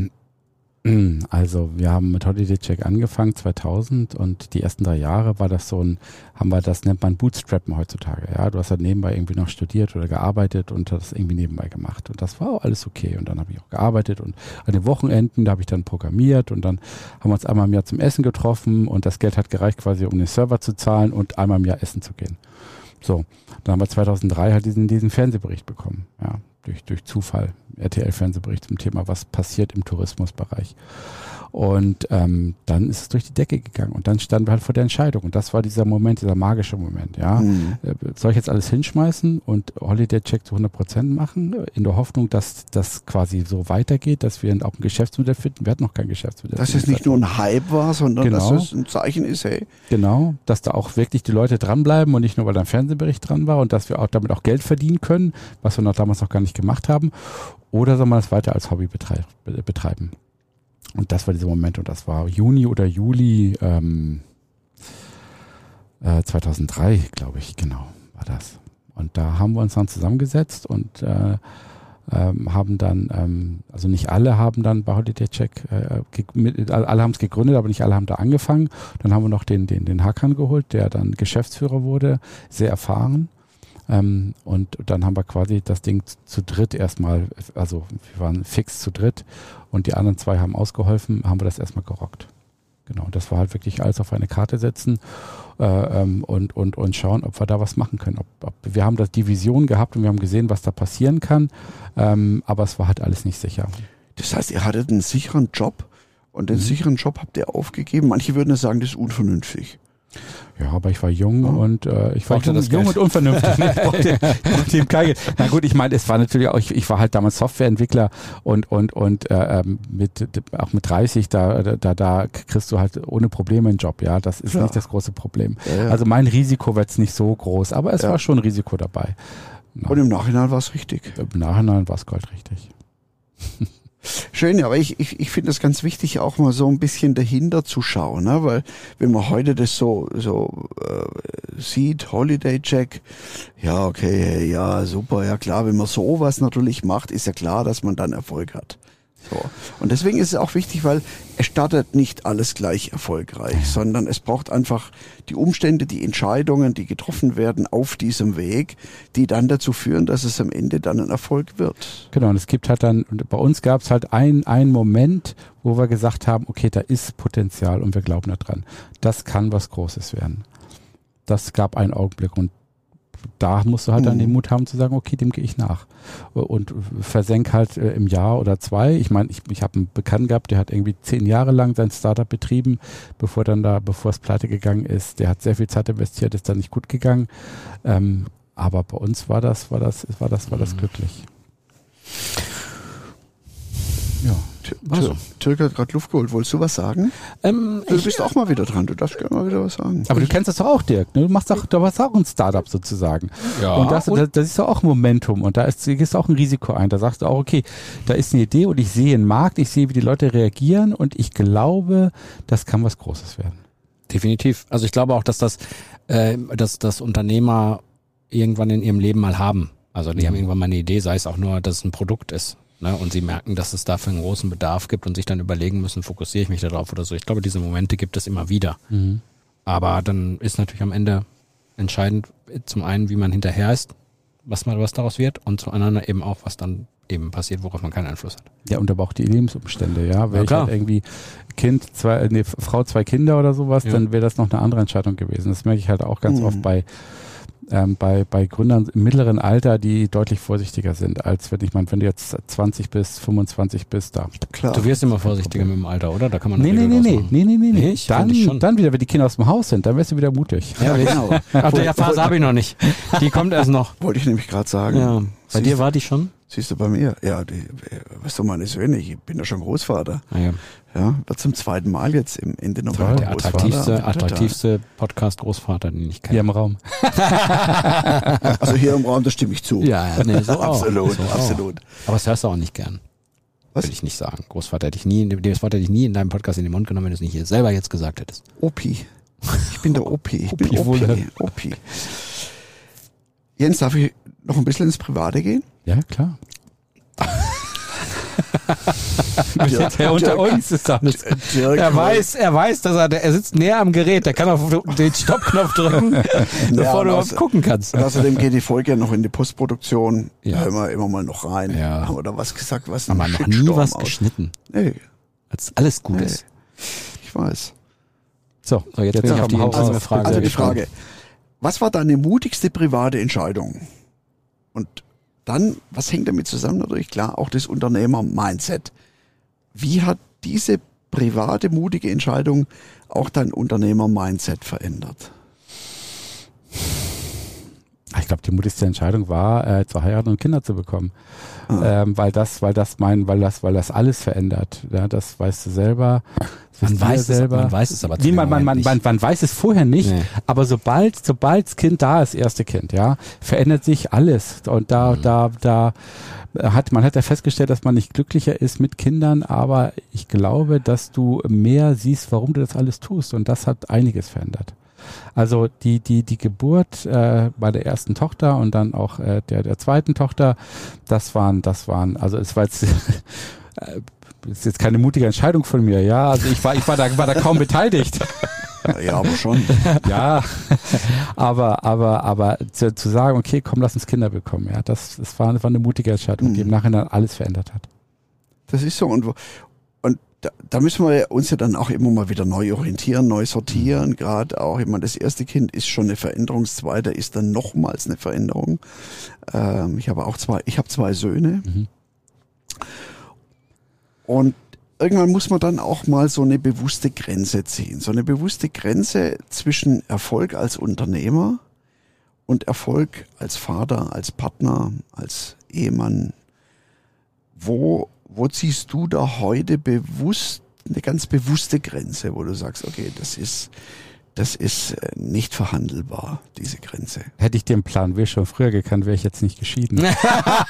also wir haben mit Holiday Check angefangen 2000 und die ersten 3 Jahre war das das nennt man Bootstrappen heutzutage. Ja, du hast halt nebenbei irgendwie noch studiert oder gearbeitet und das irgendwie nebenbei gemacht und das war auch alles okay. Und dann habe ich auch gearbeitet und an den Wochenenden, da habe ich dann programmiert und dann haben wir uns einmal im Jahr zum Essen getroffen und das Geld hat gereicht quasi, um den Server zu zahlen und einmal im Jahr essen zu gehen. So, dann haben wir 2003 halt diesen Fernsehbericht bekommen, ja, durch Zufall, RTL-Fernsehbericht zum Thema, was passiert im Tourismusbereich. Und dann ist es durch die Decke gegangen und dann standen wir halt vor der Entscheidung und das war dieser Moment, dieser magische Moment, ja. Soll ich jetzt alles hinschmeißen und Holiday Check zu 100% machen, in der Hoffnung, dass das quasi so weitergeht, dass wir auch ein Geschäftsmodell finden? Wir hatten noch kein Geschäftsmodell. Dass es nicht nur ein Hype war, sondern dass es ein Zeichen ist, hey. Genau, dass da auch wirklich die Leute dranbleiben und nicht nur, weil da ein Fernsehbericht dran war und dass wir auch damit auch Geld verdienen können, was wir damals noch gar nicht gemacht haben. Oder soll man das weiter als Hobby betreiben? Und das war dieser Moment und das war Juni oder Juli 2003, glaube ich, genau, war das. Und da haben wir uns dann zusammengesetzt und haben dann, also nicht alle haben dann bei Holiday Check, alle haben es gegründet, aber nicht alle haben da angefangen. Dann haben wir noch den Hakan geholt, der dann Geschäftsführer wurde, sehr erfahren. Und dann haben wir quasi das Ding zu dritt erstmal, also wir waren fix zu dritt und die anderen 2 haben ausgeholfen, haben wir das erstmal gerockt. Genau, das war halt wirklich alles auf eine Karte setzen und schauen, ob wir da was machen können. Wir haben die Vision gehabt und wir haben gesehen, was da passieren kann, aber es war halt alles nicht sicher. Das heißt, ihr hattet einen sicheren Job und den sicheren Job habt ihr aufgegeben. Manche würden ja sagen, das ist unvernünftig. Ja, aber ich war jung und ich war jung und unvernünftig. Ich brauchte ihm kein Geld. Na gut, ich meine, es war natürlich auch, ich war halt damals Softwareentwickler und auch mit 30, da kriegst du halt ohne Probleme einen Job, ja. Das ist nicht das große Problem. Ja. Also mein Risiko war jetzt nicht so groß, aber es war schon ein Risiko dabei. Ja. Und im Nachhinein war es richtig. Im Nachhinein war es goldrichtig. Schön, aber ich finde es ganz wichtig, auch mal so ein bisschen dahinter zu schauen, ne? Weil wenn man heute das so sieht, Holiday Check, ja, okay, ja, super, ja klar, wenn man sowas natürlich macht, ist ja klar, dass man dann Erfolg hat. So. Und deswegen ist es auch wichtig, weil es startet nicht alles gleich erfolgreich, sondern es braucht einfach die Umstände, die Entscheidungen, die getroffen werden auf diesem Weg, die dann dazu führen, dass es am Ende dann ein Erfolg wird. Genau, und es gibt halt dann, bei uns gab es halt einen Moment, wo wir gesagt haben, okay, da ist Potenzial und wir glauben daran. Das kann was Großes werden. Das gab einen Augenblick und da musst du halt dann den Mut haben zu sagen, okay, dem gehe ich nach. Und versenk halt im Jahr oder 2. Ich meine, ich habe einen Bekannten gehabt, der hat irgendwie 10 Jahre lang sein Startup betrieben, bevor es pleite gegangen ist. Der hat sehr viel Zeit investiert, ist dann nicht gut gegangen. Aber bei uns war das glücklich. Ja. Türk hat gerade Luft geholt. Wolltest du was sagen? Du bist auch mal wieder dran. Du darfst gerne mal wieder was sagen. Aber du kennst das doch auch, Dirk. Ne? Du warst auch ein Startup sozusagen. Ja. Und das ist doch auch Momentum. Und da gehst du auch ein Risiko ein. Da sagst du auch, okay, da ist eine Idee und ich sehe einen Markt, ich sehe, wie die Leute reagieren und ich glaube, das kann was Großes werden. Definitiv. Also ich glaube auch, dass das Unternehmer irgendwann in ihrem Leben mal haben. Also die haben irgendwann mal eine Idee, sei es auch nur, dass es ein Produkt ist. Ne? Und sie merken, dass es dafür einen großen Bedarf gibt und sich dann überlegen müssen, fokussiere ich mich darauf oder so. Ich glaube, diese Momente gibt es immer wieder. Mhm. Aber dann ist natürlich am Ende entscheidend zum einen, wie man hinterher ist, was daraus wird und zum anderen eben auch, was dann eben passiert, worauf man keinen Einfluss hat. Ja, und aber auch die Lebensumstände, ja. Wäre ich klar. halt irgendwie Frau, 2 Kinder oder sowas, dann wäre das noch eine andere Entscheidung gewesen. Das merke ich halt auch ganz oft bei Gründern im mittleren Alter, die deutlich vorsichtiger sind, als wenn du jetzt 20 bist, 25 bist, da. Klar. Du wirst immer vorsichtiger mit dem Alter, oder? Da kann man Nee. Ich Dann finde schon. wieder, wenn die Kinder aus dem Haus sind, dann wirst du wieder mutig. Ja, genau. Ach, der Phase habe ich noch nicht. Die kommt erst noch. Wollte ich nämlich gerade sagen. Ja. Bei dir war die schon? Siehst du bei mir? Ja, weißt du, meine Söhne, ich bin ja schon Großvater. Ah, ja. Ja, wird zum 2. Mal jetzt im Ende November Der Großvater. attraktivste Podcast-Großvater, den ich kenne. Hier im Raum. Also hier im Raum, da stimme ich zu. Ja, nee, so auch. Absolut, So auch. absolut. Aber das hörst du auch nicht gern. Was? Will ich nicht sagen. Großvater hätte ich nie, das Wort hätte ich nie in deinem Podcast in den Mund genommen, wenn du es nicht hier selber jetzt gesagt hättest. Opi. Ich bin der Opi. Ich bin Wohle. Opi. Jens, darf ich noch ein bisschen ins Private gehen? Ja, klar. Dirk, Ja, unter uns ist alles. Dirk, Er weiß, dass er sitzt näher am Gerät, der kann auf den Stoppknopf drücken, bevor du überhaupt gucken kannst. Und außerdem geht die Folge ja noch in die Postproduktion. Ja. Da hören wir immer mal noch rein. Ja. Haben wir da was gesagt, was Haben wir ein noch nie Shitstorm was aus- geschnitten, Nee, als alles gut Nee. ist. ich weiß. So, So, jetzt bin ich auf die komm, hau entscheidende raus. Frage Also die gespannt. Frage, was war deine mutigste private Entscheidung? Und dann, was hängt damit zusammen? Natürlich klar, auch das Unternehmer-Mindset. Wie hat diese private, mutige Entscheidung auch dein Unternehmer-Mindset verändert? Ich glaube, die mutigste Entscheidung war, zu heiraten und Kinder zu bekommen. Weil das alles verändert. Ja, das weißt du selber. Das Man wisst ihr weiß es aber zu Nee, dem man Moment nicht. weiß es vorher nicht, Nee. aber sobald das Kind da ist, erste Kind, ja, verändert sich alles. Und man hat ja festgestellt, dass man nicht glücklicher ist mit Kindern, aber ich glaube, dass du mehr siehst, warum du das alles tust. Und das hat einiges verändert. Also die Geburt bei der ersten Tochter und dann auch der zweiten Tochter, das waren, also es war jetzt ist jetzt keine mutige Entscheidung von mir, ja. Also ich war da kaum beteiligt. Ja, aber schon. Ja, aber zu sagen, okay, komm, lass uns Kinder bekommen, ja, das war eine mutige Entscheidung, die im Nachhinein alles verändert hat. Das ist so. Und da müssen wir uns ja dann auch immer mal wieder neu orientieren, neu sortieren. Gerade auch, ich meine, das erste Kind ist schon eine Veränderung, das zweite ist dann nochmals eine Veränderung. Ich habe 2 Söhne. Mhm. Und irgendwann muss man dann auch mal so eine bewusste Grenze ziehen. So eine bewusste Grenze zwischen Erfolg als Unternehmer und Erfolg als Vater, als Partner, als Ehemann. Wo ziehst du da heute bewusst, eine ganz bewusste Grenze, wo du sagst, okay, das ist nicht verhandelbar, diese Grenze. Hätte ich den Plan B schon früher gekannt, wäre ich jetzt nicht geschieden. Ich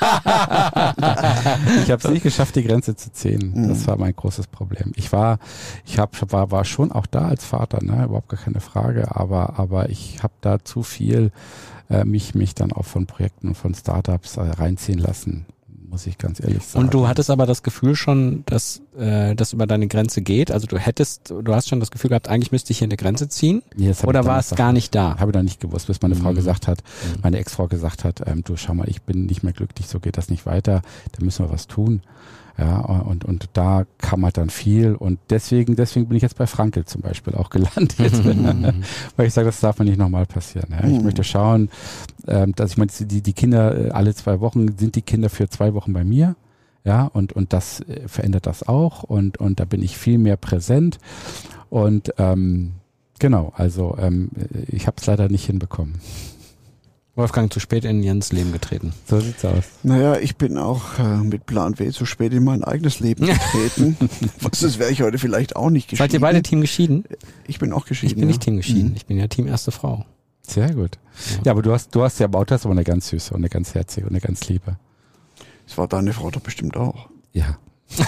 habe es nicht geschafft, die Grenze zu ziehen. Das war mein großes Problem. Ich war schon auch da als Vater, ne, überhaupt gar keine Frage, aber ich habe da zu viel mich dann auch von Projekten und von Startups reinziehen lassen, muss ich ganz ehrlich sagen. Und du hattest aber das Gefühl schon, dass das über deine Grenze geht? Also du hast schon das Gefühl gehabt, eigentlich müsste ich hier eine Grenze ziehen? Nee, das hab Oder ich war damals es gar nicht da? Habe ich noch nicht gewusst, bis meine Frau gesagt hat, meine Ex-Frau gesagt hat, du schau mal, ich bin nicht mehr glücklich, so geht das nicht weiter, da müssen wir was tun. Ja, und da kam halt dann viel und deswegen bin ich jetzt bei Frankel zum Beispiel auch gelandet, weil ich sage, das darf mir nicht nochmal passieren. Ja. Ich möchte schauen, dass ich meine, die Kinder alle 2 Wochen sind die Kinder für 2 Wochen bei mir, ja, und das verändert das auch und da bin ich viel mehr präsent und genau, also ich habe es leider nicht hinbekommen. Wolfgang zu spät in Jens Leben getreten. So sieht's aus. Naja, ich bin auch mit Plan B zu spät in mein eigenes Leben getreten. Sonst wäre ich heute vielleicht auch nicht geschieden. Seid ihr beide Team geschieden? Ich bin auch geschieden. Ich bin nicht ja. Team geschieden. Ich bin ja Team erste Frau. Sehr gut. Ja, aber du hast ja Bautas aber eine ganz süße und eine ganz herzige und eine ganz liebe. Das war deine Frau doch bestimmt auch. Ja.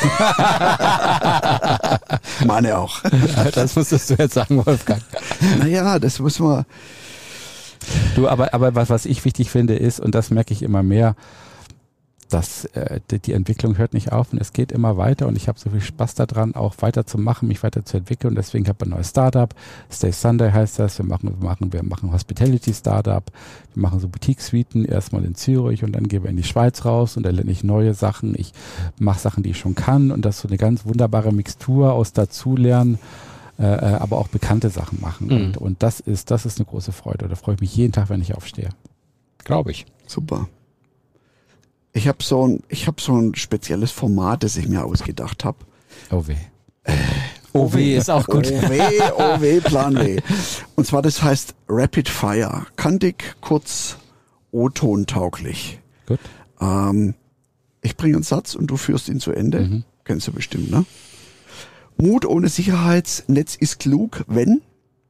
Meine auch. Das musstest du jetzt sagen, Wolfgang. Naja, das muss man. Du, aber was ich wichtig finde ist, und das merke ich immer mehr, die Entwicklung hört nicht auf und es geht immer weiter und ich habe so viel Spaß daran, auch weiter zu machen, mich weiter zu entwickeln und deswegen habe ich ein neues Startup, Stay Sunday heißt das, wir machen Hospitality Startup, wir machen so Boutique-Suiten, erstmal in Zürich und dann gehen wir in die Schweiz raus und da lerne ich neue Sachen, ich mache Sachen, die ich schon kann und das ist so eine ganz wunderbare Mixtur aus Dazulernen, aber auch bekannte Sachen machen und das ist eine große Freude, da freue ich mich jeden Tag, wenn ich aufstehe. Glaube ich. Super. Ich habe so ein spezielles Format, das ich mir ausgedacht habe. Oh weh. OW ist auch gut. OW, Plan W. Und zwar, das heißt Rapid Fire. Kantig, kurz, O-Ton tauglich. Gut. Ich bringe einen Satz und du führst ihn zu Ende. Kennst du bestimmt, ne? Mut ohne Sicherheitsnetz ist klug, wenn?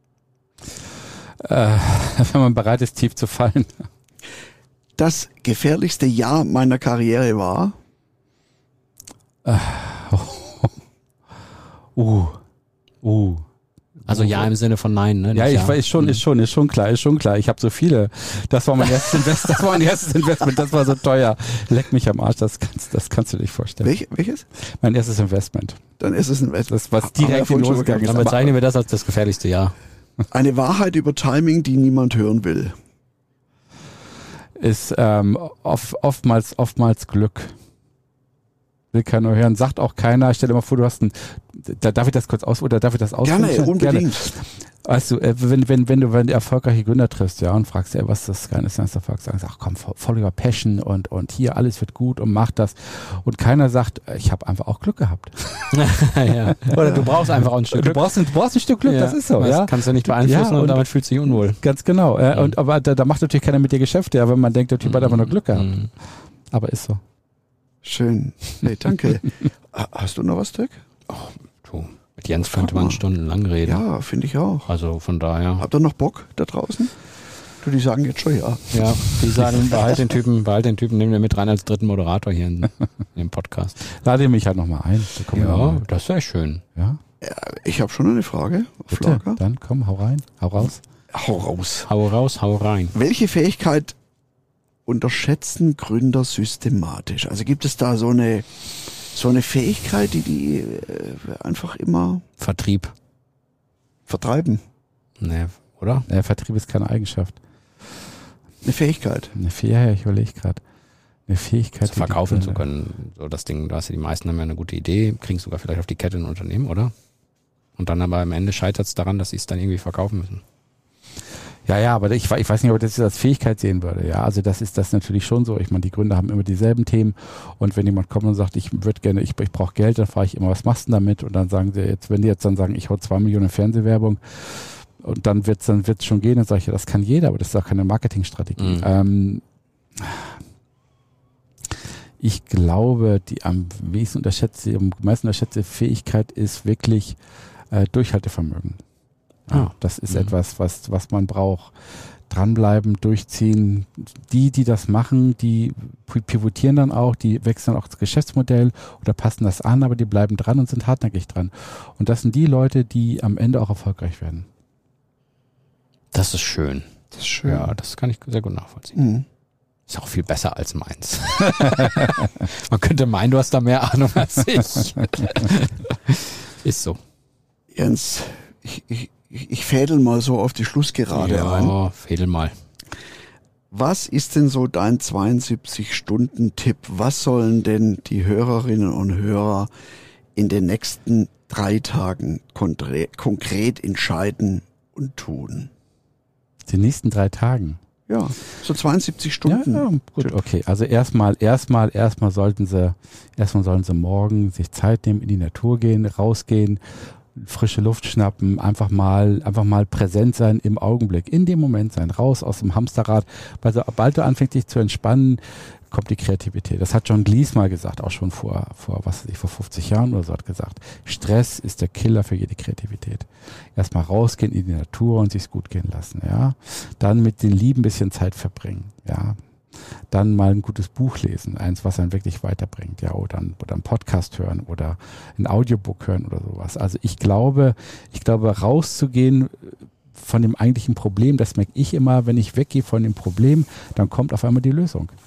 Wenn man bereit ist, tief zu fallen. Das gefährlichste Jahr meiner Karriere war? Also ja im Sinne von nein, ne? Ja, ist schon klar. Ich habe so viele. Das war mein erstes Investment, das war so teuer. Leck mich am Arsch, das kannst du dir nicht vorstellen. Welches? Mein erstes Investment. Dann ist es ein Investment. Das, was direkt losgegangen ist. Dann bezeichnen wir das als das gefährlichste Jahr. Eine Wahrheit über Timing, die niemand hören will. Ist oftmals Glück. Will keiner hören, sagt auch keiner. Stell dir mal vor, du hast darf ich das kurz ausführen? Gerne, unbedingt. Weißt du, wenn du erfolgreiche Gründer triffst, ja, und fragst, was ist das Geheimnis deines Erfolgs, sagst, ach komm, voll über Passion und hier alles wird gut und mach das. Und keiner sagt, ich habe einfach auch Glück gehabt. Ja. Oder du brauchst einfach auch ein Stück Glück. Du brauchst ein Stück Glück, das ist so. Das ja. kannst du nicht beeinflussen und damit fühlst du dich unwohl. Ganz genau. Aber da macht natürlich keiner mit dir Geschäfte, ja, wenn man denkt, der Typ hat einfach nur Glück gehabt. Aber ist so. Schön. Nee, danke. Hast du noch was, Dirk? Mit Jens könnte man stundenlang reden. Ja, finde ich auch. Also von daher. Habt ihr noch Bock da draußen? Die sagen jetzt schon ja. Ja, die sagen, behalt den Typen, nehmen wir mit rein als dritten Moderator hier in dem Podcast. Lade mich halt nochmal ein. Ja, das wäre schön. Ja. Ich habe schon eine Frage auf Lager. Dann komm, hau rein, hau raus. Hau raus. Hau raus, hau rein. Welche Fähigkeit unterschätzen Gründer systematisch? Also gibt es da so eine Fähigkeit, die einfach immer Vertrieb. Vertreiben? Nee, oder? Vertrieb ist keine Eigenschaft. Eine Fähigkeit. Ich überlege gerade. Eine Fähigkeit. Verkaufen zu können. So das Ding, die meisten haben ja eine gute Idee, kriegen es sogar vielleicht auf die Kette in ein Unternehmen, oder? Und dann aber am Ende scheitert es daran, dass sie es dann irgendwie verkaufen müssen. Ja, aber ich weiß nicht, ob ich das als Fähigkeit sehen würde. Ja, also das ist das natürlich schon so. Ich meine, die Gründer haben immer dieselben Themen und wenn jemand kommt und sagt, ich brauche Geld, dann frage ich immer, was machst du denn damit? Und dann sagen sie jetzt, wenn die jetzt dann sagen, ich hau 2 Millionen Fernsehwerbung und dann wird's schon gehen, dann sage ich, ja, das kann jeder, aber das ist auch keine Marketingstrategie. Ich glaube, die am meisten unterschätzte Fähigkeit ist wirklich Durchhaltevermögen. Ja, das ist etwas, was man braucht. Dranbleiben, durchziehen. Die das machen, die pivotieren dann auch, die wechseln auch das Geschäftsmodell oder passen das an, aber die bleiben dran und sind hartnäckig dran. Und das sind die Leute, die am Ende auch erfolgreich werden. Das ist schön. Das ist schön. Ja, das kann ich sehr gut nachvollziehen. Ist auch viel besser als meins. Man könnte meinen, du hast da mehr Ahnung als ich. Ist so. Jens, ich fädel mal so auf die Schlussgerade ein. Ja, fädel mal. Was ist denn so dein 72-Stunden-Tipp? Was sollen denn die Hörerinnen und Hörer in den nächsten 3 Tagen konkret entscheiden und tun? Den nächsten 3 Tagen? Ja, so 72 Stunden. Ja, gut, okay. Also erstmal sollten sie morgen sich Zeit nehmen, in die Natur gehen, rausgehen, frische Luft schnappen, einfach mal präsent sein im Augenblick, in dem Moment sein, raus aus dem Hamsterrad, weil sobald du anfängst, dich zu entspannen, kommt die Kreativität. Das hat John Glees mal gesagt, auch schon vor 50 Jahren oder so, hat gesagt, Stress ist der Killer für jede Kreativität. Erstmal rausgehen in die Natur und sich's gut gehen lassen, ja. Dann mit den Lieben ein bisschen Zeit verbringen, ja. Dann mal ein gutes Buch lesen, eins, was einen wirklich weiterbringt, ja, oder einen Podcast hören oder ein Audiobook hören oder sowas. Also ich glaube, rauszugehen von dem eigentlichen Problem, das merke ich immer, wenn ich weggehe von dem Problem, dann kommt auf einmal die Lösung.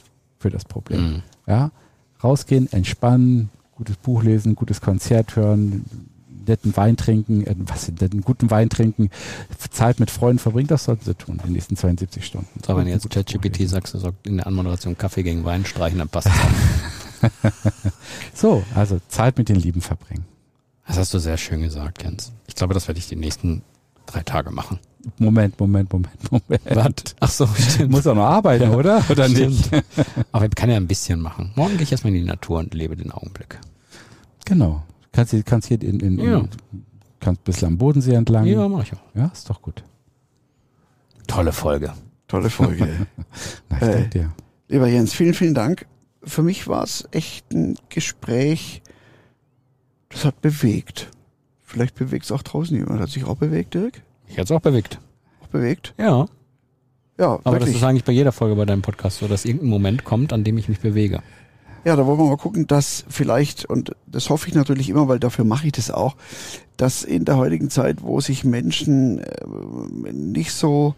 für das Problem. Ja, rausgehen, entspannen, gutes Buch lesen, gutes Konzert hören, netten Wein trinken, guten Wein trinken, Zeit mit Freunden verbringen, das sollten sie tun in den nächsten 72 Stunden. So, wenn jetzt ChatGPT sagst, du sollst in der Anmoderation Kaffee gegen Wein streichen, dann passt es auch. So, also Zeit mit den Lieben verbringen. Das hast du sehr schön gesagt, Jens. Ich glaube, das werde ich die nächsten 3 Tage machen. Moment. Was? Ach so, stimmt. Muss auch noch arbeiten, oder? Oder nicht? Aber ich kann ja ein bisschen machen. Morgen gehe ich erstmal in die Natur und lebe den Augenblick. Genau. Kannst hier kannst ein bisschen am Bodensee entlang. Ja, mach ich auch. Ja, ist doch gut. Tolle Folge. Tolle Folge. Na, ich danke dir. Lieber Jens, vielen, vielen Dank. Für mich war es echt ein Gespräch, das hat bewegt. Vielleicht bewegt es auch draußen jemand. Hat sich auch bewegt, Dirk? Ich hätte es auch bewegt. Auch bewegt? Ja. Ja, Aber wirklich. das ist eigentlich bei jeder Folge bei deinem Podcast so, dass irgendein Moment kommt, an dem ich mich bewege. Ja, da wollen wir mal gucken, dass vielleicht, und das hoffe ich natürlich immer, weil dafür mache ich das auch, dass in der heutigen Zeit, wo sich Menschen nicht so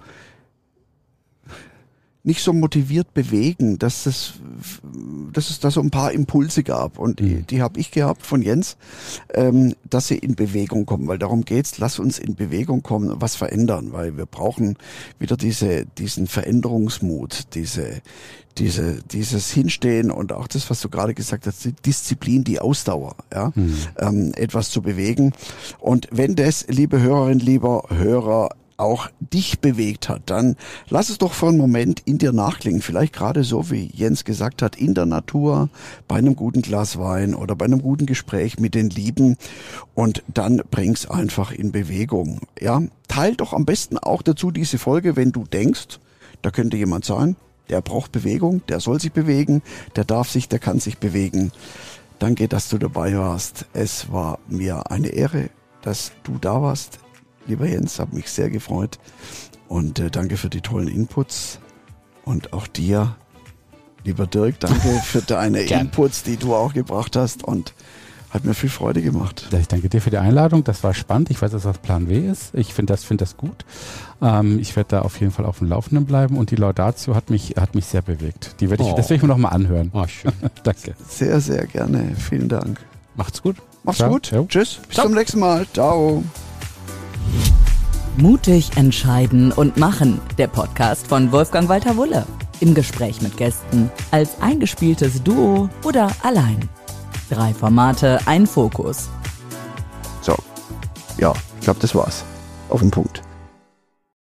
motiviert bewegen, dass es da so ein paar Impulse gab und die habe ich gehabt von Jens, dass sie in Bewegung kommen, weil darum geht's, lass uns in Bewegung kommen und was verändern, weil wir brauchen wieder diesen Veränderungsmut, dieses Hinstehen und auch das, was du gerade gesagt hast, die Disziplin, die Ausdauer, ja, etwas zu bewegen. Und wenn das, liebe Hörerin, lieber Hörer, auch dich bewegt hat, dann lass es doch für einen Moment in dir nachklingen. Vielleicht gerade so, wie Jens gesagt hat, in der Natur, bei einem guten Glas Wein oder bei einem guten Gespräch mit den Lieben und dann bring's einfach in Bewegung. Ja, teil doch am besten auch dazu diese Folge, wenn du denkst, da könnte jemand sein, der braucht Bewegung, der soll sich bewegen, der kann sich bewegen. Danke, dass du dabei warst. Es war mir eine Ehre, dass du da warst. Lieber Jens, habe mich sehr gefreut und danke für die tollen Inputs und auch dir, lieber Dirk, danke für deine Inputs, die du auch gebracht hast und hat mir viel Freude gemacht. Ich danke dir für die Einladung, das war spannend, ich weiß, dass das Plan W ist, ich finde das gut, ich werde da auf jeden Fall auf dem Laufenden bleiben und die Laudatio hat mich sehr bewegt, das werde ich mir nochmal anhören. Oh, schön. Danke. Sehr, sehr gerne, vielen Dank. Macht's gut. Mach's Ciao. gut, Ciao. Tschüss, bis zum nächsten Mal, ciao. Mutig entscheiden und machen. Der Podcast von Wolfgang Walter Wulle. Im Gespräch mit Gästen, als eingespieltes Duo oder allein. 3 Formate, ein Fokus. So, ja, ich glaube, das war's. Auf den Punkt.